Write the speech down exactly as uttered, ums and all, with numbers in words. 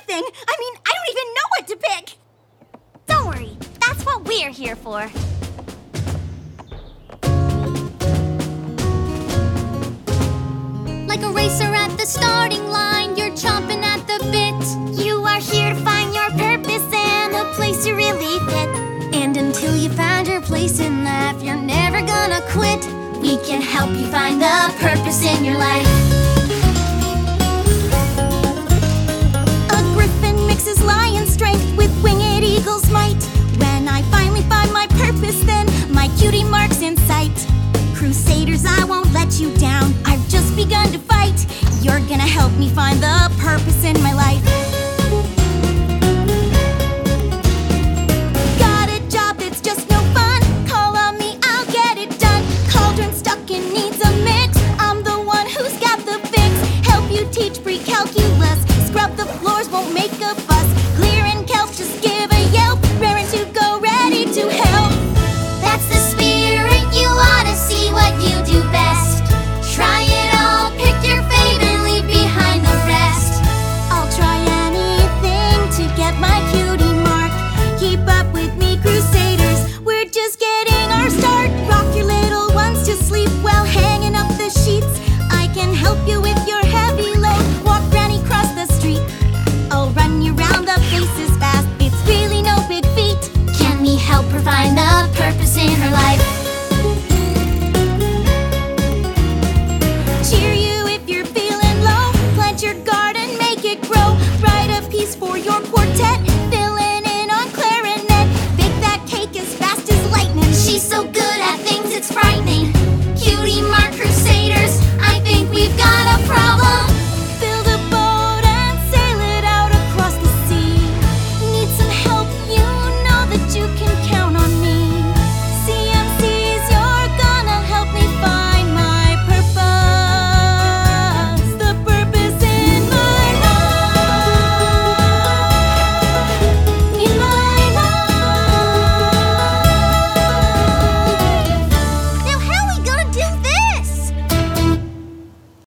thing. I mean, I don't even know what to pick. Don't worry, that's what we're here for. Like a racer at the starting line, you're chomping at the bit. You are here to find your purpose and a place you really fit. And until you find your place in life, you're never gonna quit. We can help you find the purpose in your life. A griffin mixes lion strength with winged eagle's might. When I finally find my purpose, then my cutie mark's in sight. Crusaders, I won't let you down. I've just begun to fight. You're gonna help me find the purpose in my life. Got a job that's just no fun? Call on me, I'll get it done. Cauldron stuck and needs a mix. I'm the one who's got the fix. Help you teach pre-calculus. Scrub the floors, won't make a fuss. Clearing kelp, just give a yelp. Raring to go, ready to help. That's the spirit, you ought to see what you do best. Try it all, pick your fave and leave behind the rest. I'll try anything to get my cutie mark. Keep up with me, Crusaders, we're just getting our start. Rock your little ones to sleep while hanging up the sheets. I can help you with your heavy load. Walk Granny across the street. I'll run you round the places fast. It's really no big feat. Can we help her find the purpose in her life? Cheer you if you're feeling low. Plant your garden, make it grow. Write a piece for your quartet.